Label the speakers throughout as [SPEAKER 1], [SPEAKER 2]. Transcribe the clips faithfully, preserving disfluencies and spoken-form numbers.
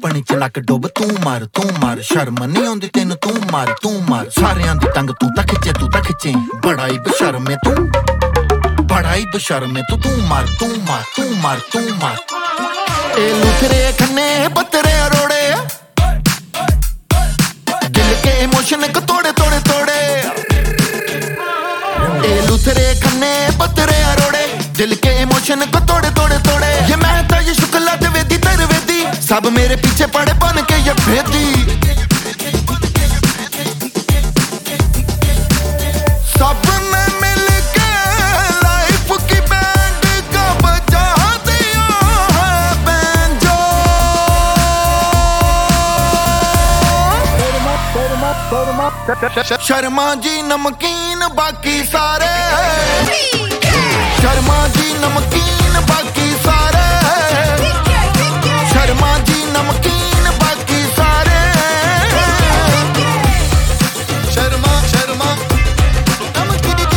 [SPEAKER 1] चपनी च नक डुब तू मार तू मार शर्म नहीं आउंदी तेनू तू मार तू मार सारियां दी टंग तू तां खिच्चे तू तां खिच्चे बड़ा ही बेशर्म है तू बड़ा ही बेशर्म है तू तू मार तू मार तू मार तू मार ए लुथरे खन्ने पत्तरे अरोड़े दिल के इमोशन को तोड़े तोड़े तोड़े ए लुथरे खन्ने पत्तरे अरोड़े दिल के इमोशन को तोड़े तोड़े तोड़े ये मैं तो ये शुक्ला द्विवेदी त्रिवेदी सब मेरे पीछे पड़े बन के ये भेदी सब ने मिल के लाइफ की बैंड का बजा दिया है बैंजो शर्मा जी नमकीन बाकी सारे शर्मा जी नमकीन बाकी सारे शर्मा जी नमकीन बाकी सारे शर्मा शर्मा नमकीन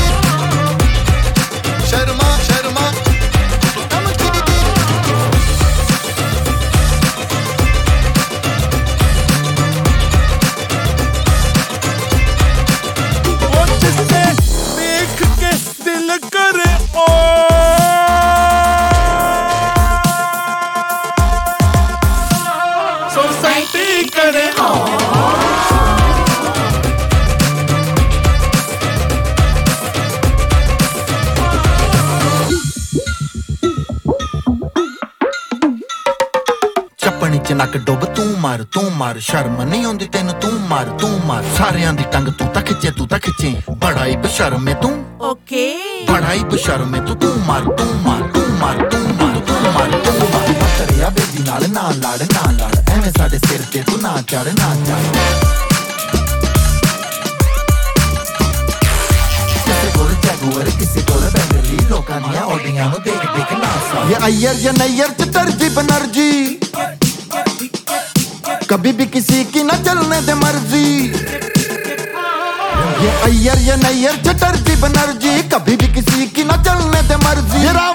[SPEAKER 1] शर्मा शर्मा नमकीन
[SPEAKER 2] वो जिससे देख के दिल करे ओ सोसाइटी करे
[SPEAKER 1] चपनी च नक डुब तू मार तू मार शर्म नहीं आउंदी तेनू तू मार तू मार सारियां दी टंग तू तां खिच्चे तू तां खिच्चे बड़ा ही बेशर्म है तू
[SPEAKER 3] ओके
[SPEAKER 1] बड़ा ही बेशर्म है तू तू मार तू मार तू मार तू मार तू मार तू मार तेरिया बेदी नाल ना लड़ ना लड़ एवें साडे सिर ते तू ना चढ़ ना चढ़ किसे कोल जगुअर किसे कोल बैंगली लोकां दियां ओडियां नूं देख देख ना सा ये अय्यर या नैयर च तरजी बनर्जी कभी भी किसी की ना चलने दे मर्जी ये अय्यर या नैयर च तरजी बनर्जी कभी भी किसी की ना चलने दे मर्जी